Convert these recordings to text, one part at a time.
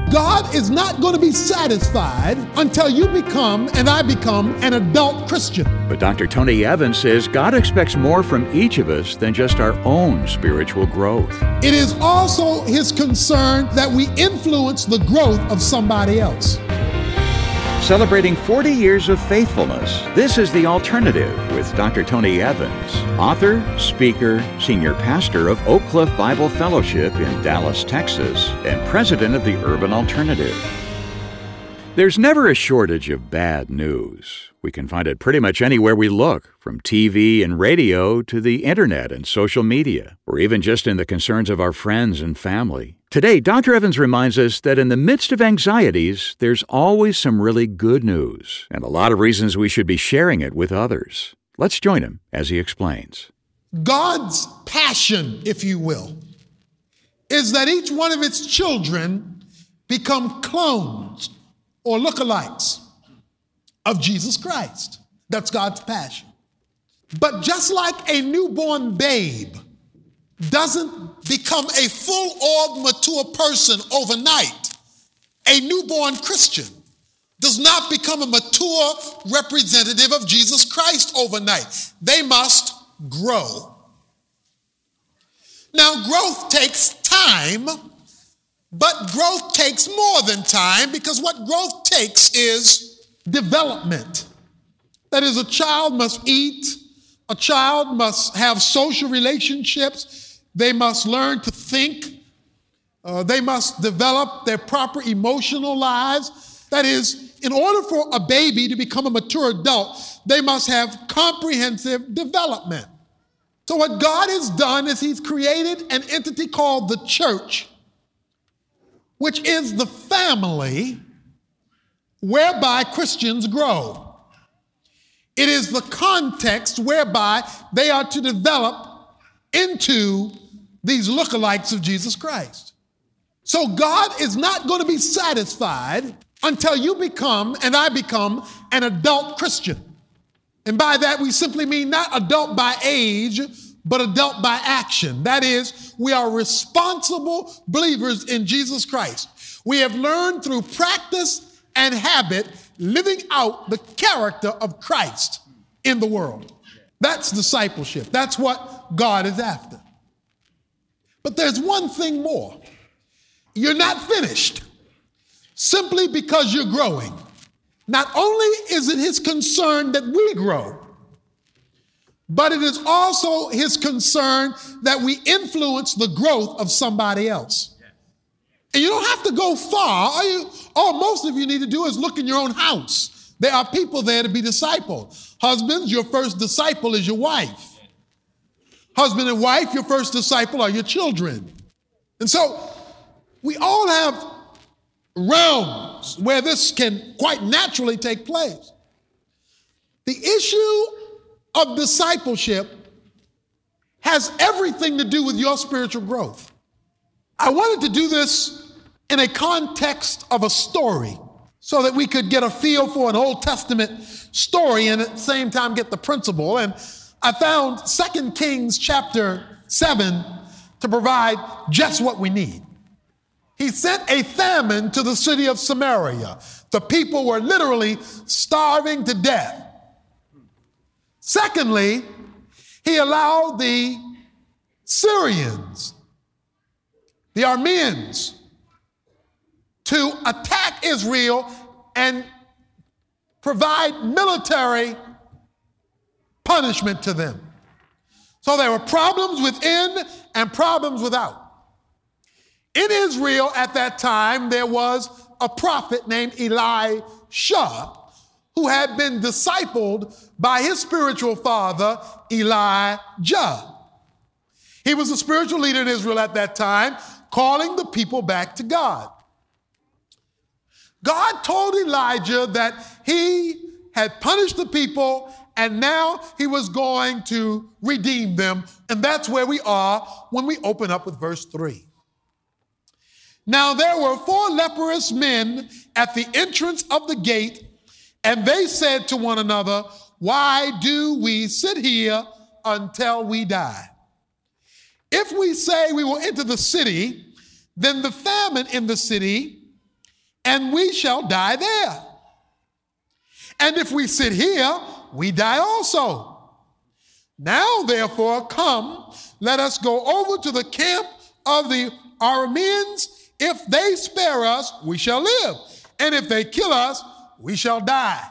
God is not going to be satisfied until you become and I become an adult Christian. But Dr. Tony Evans says God expects more from each of us than just our own spiritual growth. It is also his concern that we influence the growth of somebody else. Celebrating 40 years of faithfulness, this is The Alternative with Dr. Tony Evans, author, speaker, senior pastor of Oak Cliff Bible Fellowship in Dallas, Texas, and president of the Urban Alternative. There's never a shortage of bad news. We can find it pretty much anywhere we look, from TV and radio to the internet and social media, or even just in the concerns of our friends and family. Today, Dr. Evans reminds us that in the midst of anxieties, there's always some really good news, and a lot of reasons we should be sharing it with others. Let's join him as he explains. God's passion, if you will, is that each one of its children become clones or lookalikes of Jesus Christ. That's God's passion. But just like a newborn babe doesn't become a full-orbed, mature person overnight, a newborn Christian does not become a mature representative of Jesus Christ overnight. They must grow. Now, growth takes time, but growth takes more than time, because what growth takes is development. That is, a child must eat, a child must have social relationships, they must learn to think, they must develop their proper emotional lives. That is, in order for a baby to become a mature adult, they must have comprehensive development. So what God has done is he's created an entity called the church, which is the family whereby Christians grow. It is the context whereby they are to develop into these lookalikes of Jesus Christ. So God is not going to be satisfied until you become and I become an adult Christian. And by that we simply mean not adult by age, but adult by action. That is, we are responsible believers in Jesus Christ. We have learned through practice and habit living out the character of Christ in the world. That's discipleship. That's what God is after. But there's one thing more. You're not finished simply because you're growing. Not only is it his concern that we grow, but it is also his concern that we influence the growth of somebody else. And you don't have to go far. All most of you need to do is look in your own house. There are people there to be discipled. Husbands, your first disciple is your wife. Husband and wife, your first disciple are your children. And so we all have realms where this can quite naturally take place. The issue of discipleship has everything to do with your spiritual growth. I wanted to do this in a context of a story so that we could get a feel for an Old Testament story and at the same time get the principle. And I found 2 Kings chapter 7 to provide just what we need. He sent a famine to the city of Samaria. The people were literally starving to death. Secondly, he allowed the Syrians, the Arameans, to attack Israel and provide military punishment to them. So there were problems within and problems without. In Israel at that time, there was a prophet named Elisha who had been discipled by his spiritual father, Elijah. He was a spiritual leader in Israel at that time, calling the people back to God. God told Elijah that he had punished the people and now he was going to redeem them. And that's where we are when we open up with verse 3. Now there were 4 leprous men at the entrance of the gate, and they said to one another, "Why do we sit here until we die? If we say we will enter the city, then the famine in the city and we shall die there. And if we sit here, we die also. Now, therefore, come, let us go over to the camp of the Arameans. If they spare us, we shall live. And if they kill us, we shall die.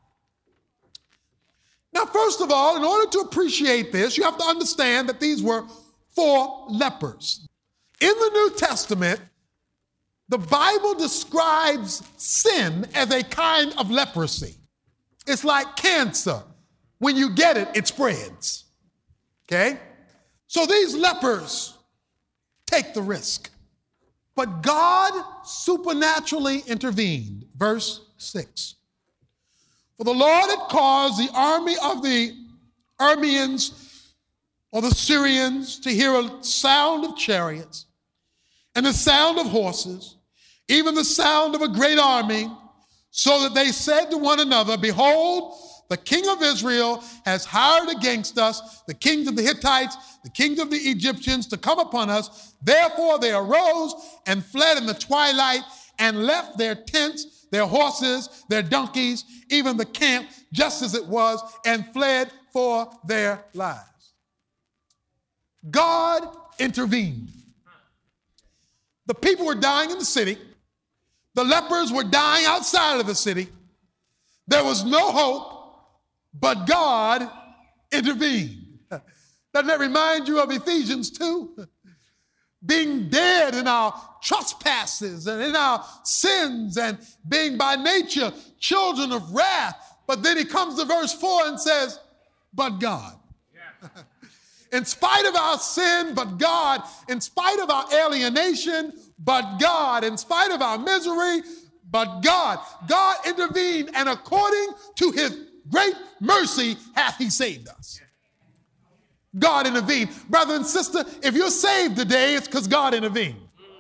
Now, first of all, in order to appreciate this, you have to understand that these were 4 lepers. In the New Testament, the Bible describes sin as a kind of leprosy. It's like cancer. When you get it, it spreads. Okay? So these lepers take the risk. But God supernaturally intervened. Verse 6. For the Lord had caused the army of the Arameans or the Syrians to hear a sound of chariots and the sound of horses, even the sound of a great army, so that they said to one another, behold, the king of Israel has hired against us the kings of the Hittites, the kings of the Egyptians to come upon us. Therefore they arose and fled in the twilight and left their tents, their horses, their donkeys, even the camp, just as it was, and fled for their lives. God intervened. The people were dying in the city. The lepers were dying outside of the city. There was no hope, but God intervened. Doesn't that remind you of Ephesians 2? Being dead in our trespasses and in our sins and being by nature children of wrath. But then he comes to verse 4 and says, but God. Yeah. In spite of our sin, but God. In spite of our alienation, but God. In spite of our misery, but God. God intervened, and according to his great mercy hath he saved us. God intervened. Brother and sister, if you're saved today, it's because God intervened.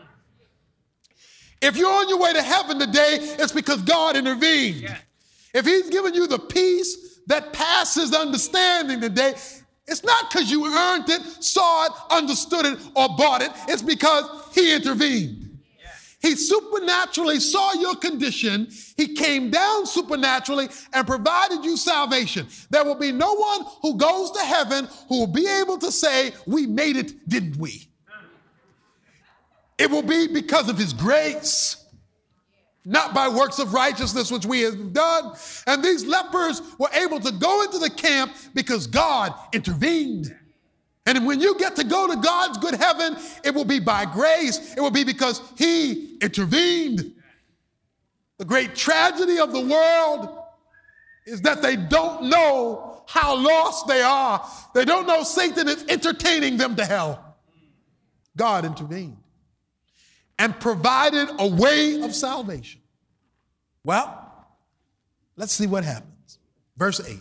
If you're on your way to heaven today, it's because God intervened. Yeah. If he's given you the peace that passes understanding today, it's not because you earned it, saw it, understood it, or bought it. It's because he intervened. He supernaturally saw your condition. He came down supernaturally and provided you salvation. There will be no one who goes to heaven who will be able to say, we made it, didn't we? It will be because of his grace, not by works of righteousness which we have done. And these lepers were able to go into the camp because God intervened. And when you get to go to God's good heaven, it will be by grace. It will be because he intervened. The great tragedy of the world is that they don't know how lost they are. They don't know Satan is entertaining them to hell. God intervened and provided a way of salvation. Well, let's see what happens. Verse 8.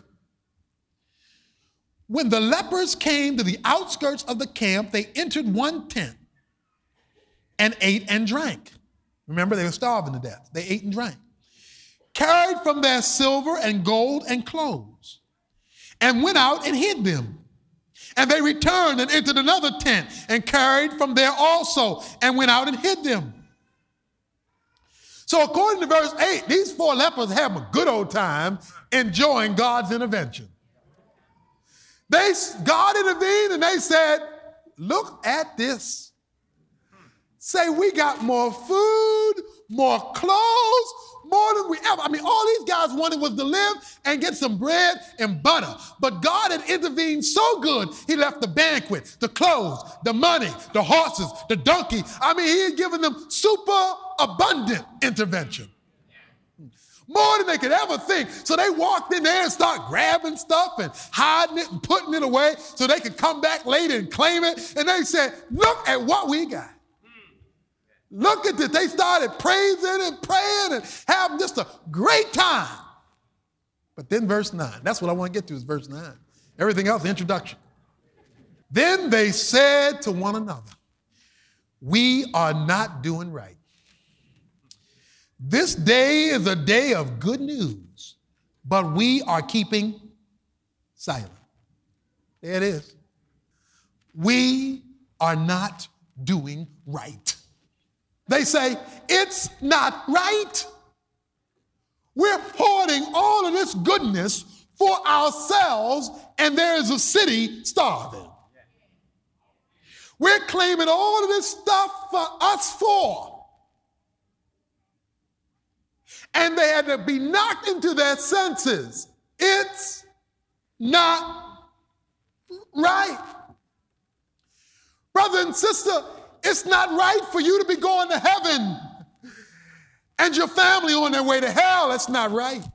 When the lepers came to the outskirts of the camp, they entered one tent and ate and drank. Remember, they were starving to death. They ate and drank. Carried from their silver and gold and clothes, and went out and hid them. And they returned and entered another tent and carried from there also, and went out and hid them. So according to verse 8, these 4 lepers have a good old time enjoying God's intervention. God intervened and they said, look at this. Say, we got more food, more clothes, more than we ever. I mean, all these guys wanted was to live and get some bread and butter. But God had intervened so good, he left the banquet, the clothes, the money, the horses, the donkey. I mean, he had given them super abundant intervention. More than they could ever think. So they walked in there and started grabbing stuff and hiding it and putting it away so they could come back later and claim it. And they said, look at what we got. Look at this. They started praising and praying and having just a great time. But then verse 9, that's what I want to get to is verse 9. Everything else, the introduction. Then they said to one another, we are not doing right. This day is a day of good news, but we are keeping silent. There it is. We are not doing right. They say, it's not right. We're hoarding all of this goodness for ourselves, and there is a city starving. We're claiming all of this stuff for us four. And they had to be knocked into their senses. It's not right. Brother and sister, it's not right for you to be going to heaven and your family on their way to hell. It's not right.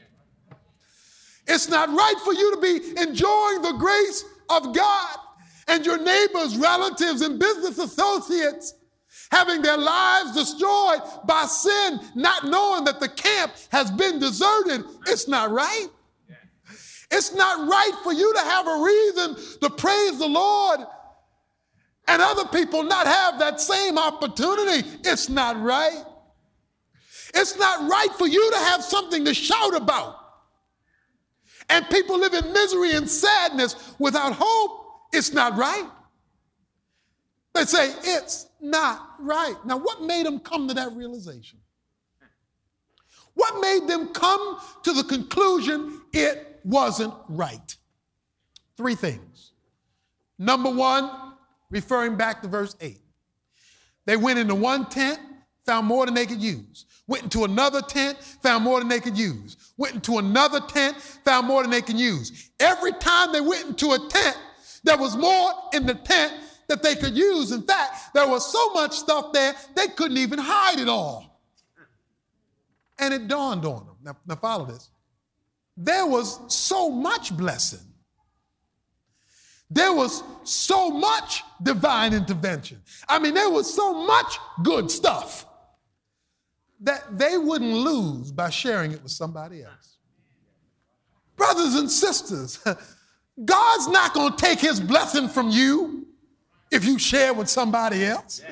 It's not right for you to be enjoying the grace of God and your neighbors, relatives, and business associates having their lives destroyed by sin, not knowing that the camp has been deserted. It's not right. It's not right for you to have a reason to praise the Lord and other people not have that same opportunity. It's not right. It's not right for you to have something to shout about and people live in misery and sadness without hope. It's not right. They say, it's not right. Now, what made them come to that realization? What made them come to the conclusion it wasn't right? 3 things. Number 1, referring back to verse 8. They went into one tent, found more than they could use. Went into another tent, found more than they could use. Went into another tent, found more than they could use. Every time they went into a tent, there was more in the tent that they could use. In fact, there was so much stuff there, they couldn't even hide it all. And it dawned on them. Now follow this. There was so much blessing. There was so much divine intervention. I mean, there was so much good stuff that they wouldn't lose by sharing it with somebody else. Brothers and sisters, God's not going to take his blessing from you if you share with somebody else.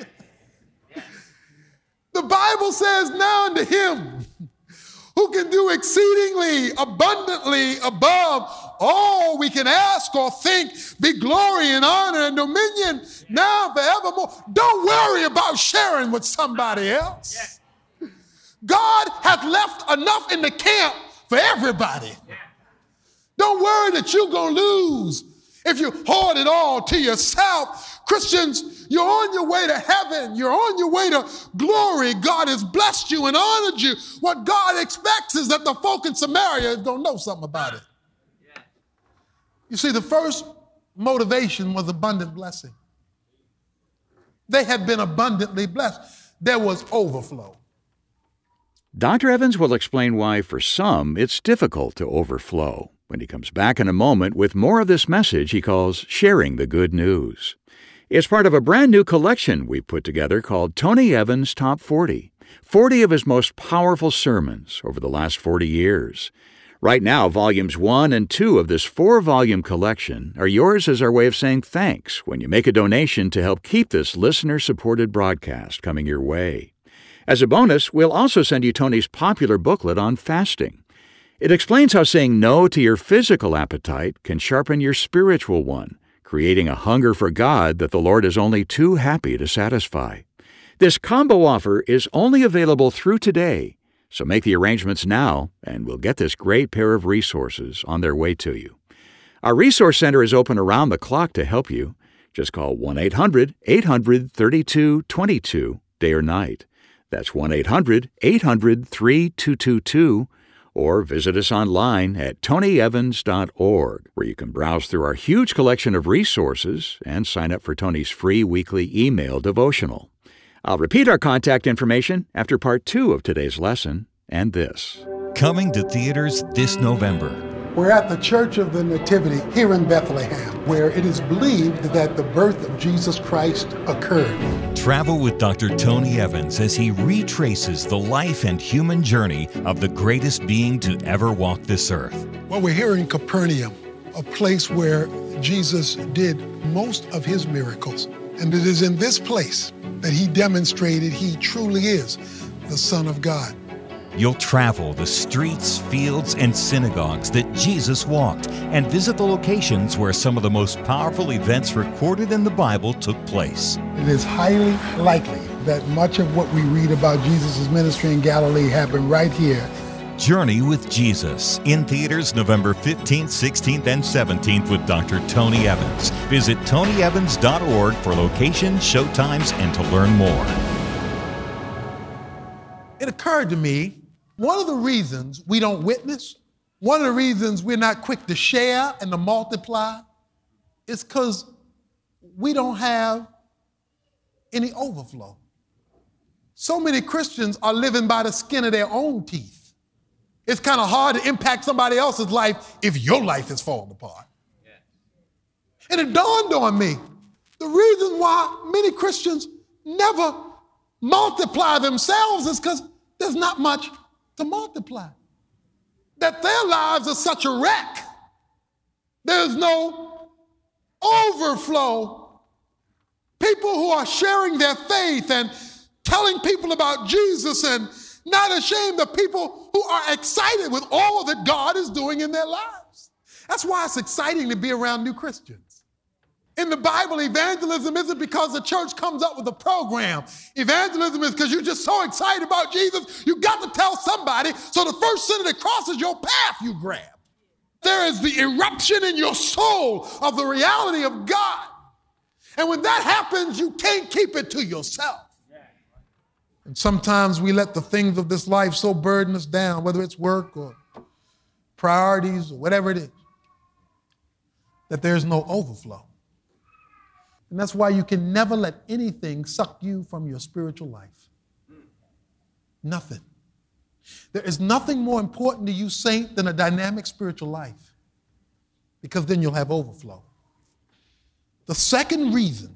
The Bible says, now unto him who can do exceedingly abundantly above all we can ask or think, be glory and honor and dominion now and forevermore. Don't worry about sharing with somebody else. God has left enough in the camp for everybody. Don't worry that you're going to lose if you hoard it all to yourself. Christians, you're on your way to heaven. You're on your way to glory. God has blessed you and honored you. What God expects is that the folk in Samaria don't know something about it. You see, the first motivation was abundant blessing. They had been abundantly blessed. There was overflow. Dr. Evans will explain why, for some, it's difficult to overflow when he comes back in a moment with more of this message he calls Sharing the Good News. It's part of a brand new collection we've put together called Tony Evans Top 40, 40 of his most powerful sermons over the last 40 years. Right now, volumes 1 and 2 of this 4-volume collection are yours as our way of saying thanks when you make a donation to help keep this listener-supported broadcast coming your way. As a bonus, we'll also send you Tony's popular booklet on fasting. It explains how saying no to your physical appetite can sharpen your spiritual one, creating a hunger for God that the Lord is only too happy to satisfy. This combo offer is only available through today, so make the arrangements now, and we'll get this great pair of resources on their way to you. Our Resource Center is open around the clock to help you. Just call 1-800-800-3222, day or night. That's 1-800-800-3222, or visit us online at tonyevans.org, where you can browse through our huge collection of resources and sign up for Tony's free weekly email devotional. I'll repeat our contact information after part 2 of today's lesson and this. Coming to theaters this November. We're at the Church of the Nativity here in Bethlehem, where it is believed that the birth of Jesus Christ occurred. Travel with Dr. Tony Evans as he retraces the life and human journey of the greatest being to ever walk this earth. Well, we're here in Capernaum, a place where Jesus did most of his miracles. And it is in this place that he demonstrated he truly is the Son of God. You'll travel the streets, fields, and synagogues that Jesus walked and visit the locations where some of the most powerful events recorded in the Bible took place. It is highly likely that much of what we read about Jesus' ministry in Galilee happened right here. Journey with Jesus, in theaters November 15th, 16th, and 17th with Dr. Tony Evans. Visit tonyevans.org for location, showtimes, and to learn more. It occurred to me, one of the reasons we don't witness, one of the reasons we're not quick to share and to multiply is because we don't have any overflow. So many Christians are living by the skin of their own teeth. It's kind of hard to impact somebody else's life if your life is falling apart. Yeah. And it dawned on me, the reason why many Christians never multiply themselves is because there's not much to multiply. That their lives are such a wreck. There's no overflow. People who are sharing their faith and telling people about Jesus and not ashamed of people who are excited with all that God is doing in their lives. That's why it's exciting to be around new Christians. In the Bible, evangelism isn't because the church comes up with a program. Evangelism is because you're just so excited about Jesus, you got to tell somebody, so the first sinner that crosses your path, you grab. There is the eruption in your soul of the reality of God. And when that happens, you can't keep it to yourself. And sometimes we let the things of this life so burden us down, whether it's work or priorities or whatever it is, that there's no overflow. And that's why you can never let anything suck you from your spiritual life. Nothing. There is nothing more important to you, saint, than a dynamic spiritual life, because then you'll have overflow. The second reason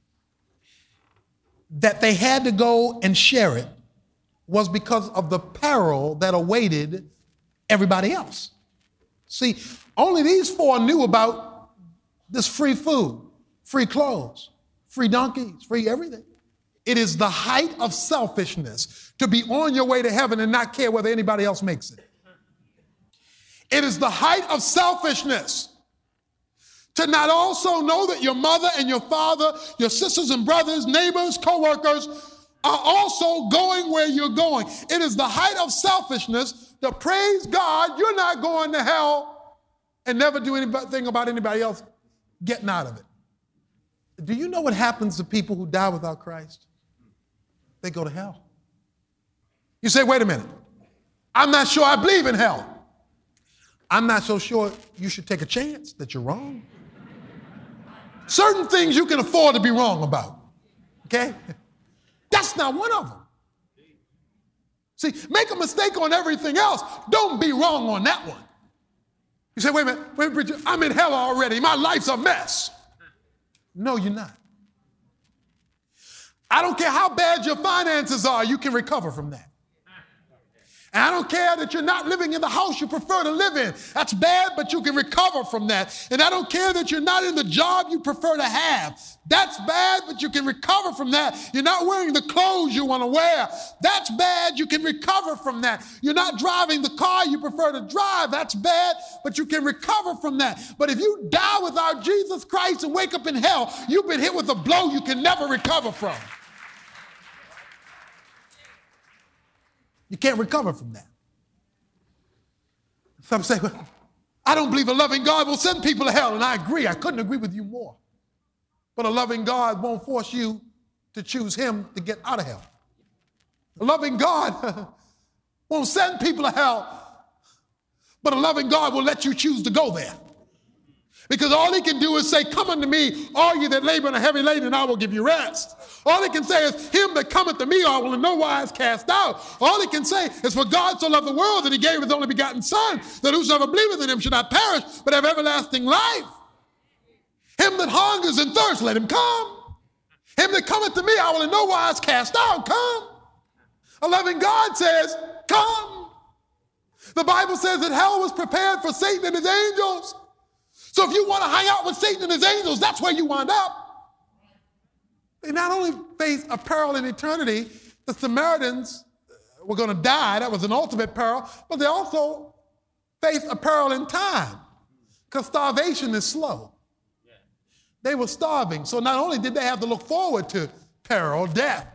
that they had to go and share it was because of the peril that awaited everybody else. See, only these four knew about this free food, free clothes, free donkeys, free everything. It is the height of selfishness to be on your way to heaven and not care whether anybody else makes it. It is the height of selfishness to not also know that your mother and your father, your sisters and brothers, neighbors, co-workers are also going where you're going. It is the height of selfishness to praise God you're not going to hell and never do anything about anybody else getting out of it. Do you know what happens to people who die without Christ? They go to hell. You say, wait a minute. I'm not sure I believe in hell. I'm not so sure you should take a chance that you're wrong. Certain things you can afford to be wrong about, okay? That's not one of them. See, make a mistake on everything else. Don't be wrong on that one. You say, wait a minute, preacher, I'm in hell already. My life's a mess. No, you're not. I don't care how bad your finances are, you can recover from that. And I don't care that you're not living in the house you prefer to live in. That's bad, but you can recover from that. And I don't care that you're not in the job you prefer to have. That's bad, but you can recover from that. You're not wearing the clothes you want to wear. That's bad, you can recover from that. You're not driving the car you prefer to drive. That's bad, but you can recover from that. But if you die without Jesus Christ and wake up in hell, you've been hit with a blow you can never recover from. You can't recover from that. Some say, well, I don't believe a loving God will send people to hell, and I agree. I couldn't agree with you more. But a loving God won't force you to choose him to get out of hell. A loving God won't send people to hell, but a loving God will let you choose to go there. Because all he can do is say, come unto me, all you that labor and are heavy laden, and I will give you rest. All he can say is, him that cometh to me I will in no wise cast out. All he can say is, for God so loved the world that he gave his only begotten Son, that whosoever believeth in him should not perish, but have everlasting life. Him that hungers and thirsts, let him come. Him that cometh to me I will in no wise cast out. Come. A loving God says, come. The Bible says that hell was prepared for Satan and his angels. So if you want to hang out with Satan and his angels, that's where you wind up. They not only faced a peril in eternity, the Samaritans were going to die. That was an ultimate peril. But they also faced a peril in time, because starvation is slow. They were starving. So not only did they have to look forward to peril, death,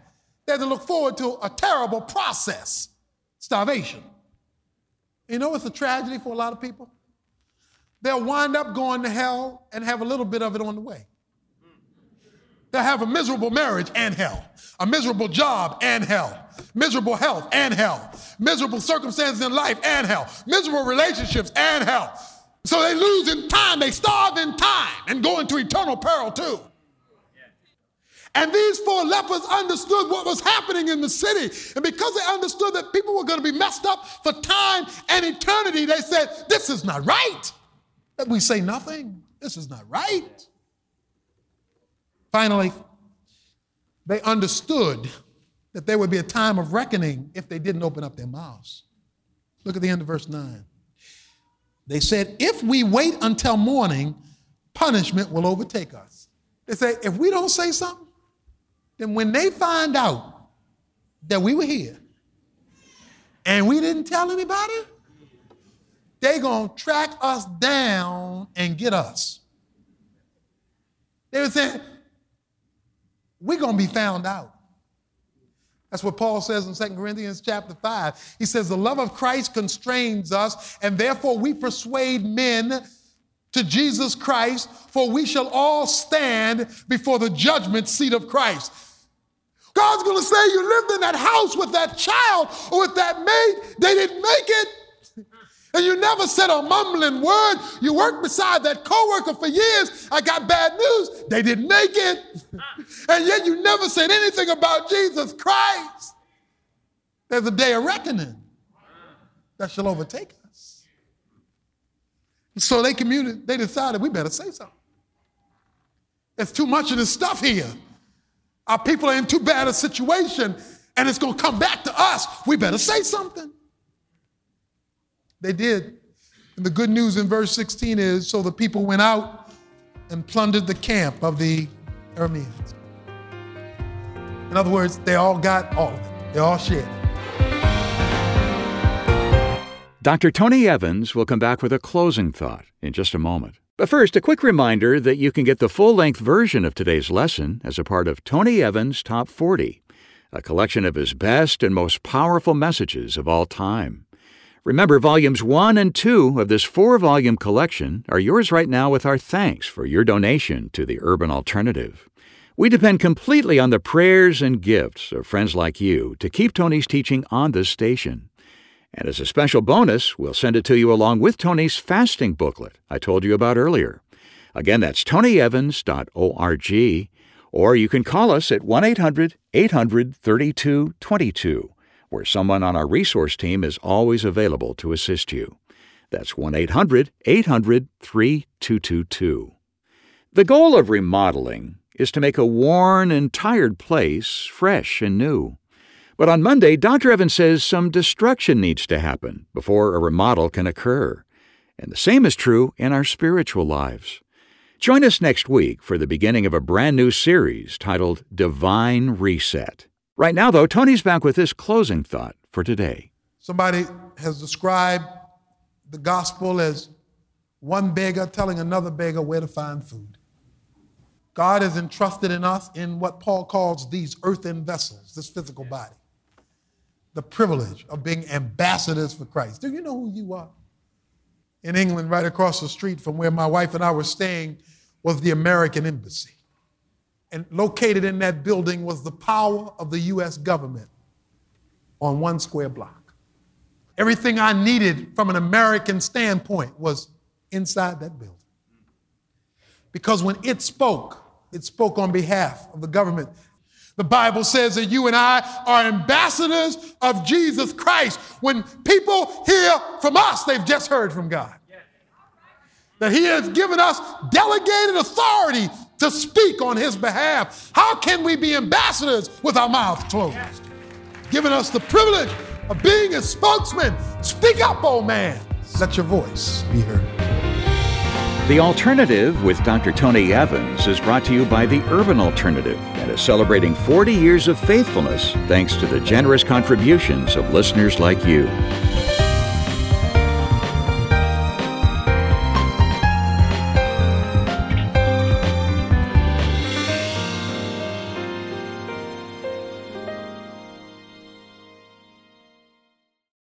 they had to look forward to a terrible process, starvation. You know what's a tragedy for a lot of people? They'll wind up going to hell and have a little bit of it on the way. They'll have a miserable marriage and hell, a miserable job and hell, miserable health and hell, miserable circumstances in life and hell, miserable relationships and hell. So they lose in time, they starve in time and go into eternal peril too. And these 4 lepers understood what was happening in the city. And because they understood that people were going to be messed up for time and eternity, they said, this is not right. That we say nothing. This is not right. Finally, they understood that there would be a time of reckoning if they didn't open up their mouths. Look at the end of verse 9. They said, if we wait until morning, punishment will overtake us. They say, if we don't say something, then when they find out that we were here and we didn't tell anybody, they're going to track us down and get us. They were saying, we're going to be found out. That's what Paul says in 2 Corinthians chapter 5. He says, the love of Christ constrains us, and therefore we persuade men to Jesus Christ, for we shall all stand before the judgment seat of Christ. God's going to say you lived in that house with that child or with that maid. They didn't make it. And you never said a mumbling word. You worked beside that coworker for years. I got bad news. They didn't make it. And yet you never said anything about Jesus Christ. There's a day of reckoning that shall overtake us. So they decided we better say something. There's too much of this stuff here. Our people are in too bad a situation, and it's going to come back to us. We better say something. They did. And the good news in verse 16 is, so the people went out and plundered the camp of the Arameans. In other words, they all got all of it. They all shared it. Dr. Tony Evans will come back with a closing thought in just a moment. But first, a quick reminder that you can get the full-length version of today's lesson as a part of Tony Evans' Top 40, a collection of his best and most powerful messages of all time. Remember, volumes 1 and 2 of this 4-volume collection are yours right now with our thanks for your donation to the Urban Alternative. We depend completely on the prayers and gifts of friends like you to keep Tony's teaching on this station. And as a special bonus, we'll send it to you along with Tony's fasting booklet I told you about earlier. Again, that's tonyevans.org, or you can call us at 1-800-800-3222, where someone on our resource team is always available to assist you. That's 1-800-800-3222. The goal of remodeling is to make a worn and tired place fresh and new. But on Monday, Dr. Evans says some destruction needs to happen before a remodel can occur. And the same is true in our spiritual lives. Join us next week for the beginning of a brand new series titled Divine Reset. Right now, though, Tony's back with this closing thought for today. Somebody has described the gospel as one beggar telling another beggar where to find food. God has entrusted in us in what Paul calls these earthen vessels, this physical body, the privilege of being ambassadors for Christ. Do you know who you are? In England, right across the street from where my wife and I were staying, was the American Embassy. And located in that building was the power of the U.S. government on one square block. Everything I needed from an American standpoint was inside that building. Because when it spoke on behalf of the government. The Bible says that you and I are ambassadors of Jesus Christ. When people hear from us, they've just heard from God. That He has given us delegated authority to speak on His behalf. How can we be ambassadors with our mouths closed? Giving us the privilege of being a spokesman. Speak up, old man. Let your voice be heard. The Alternative with Dr. Tony Evans is brought to you by the Urban Alternative and is celebrating 40 years of faithfulness thanks to the generous contributions of listeners like you.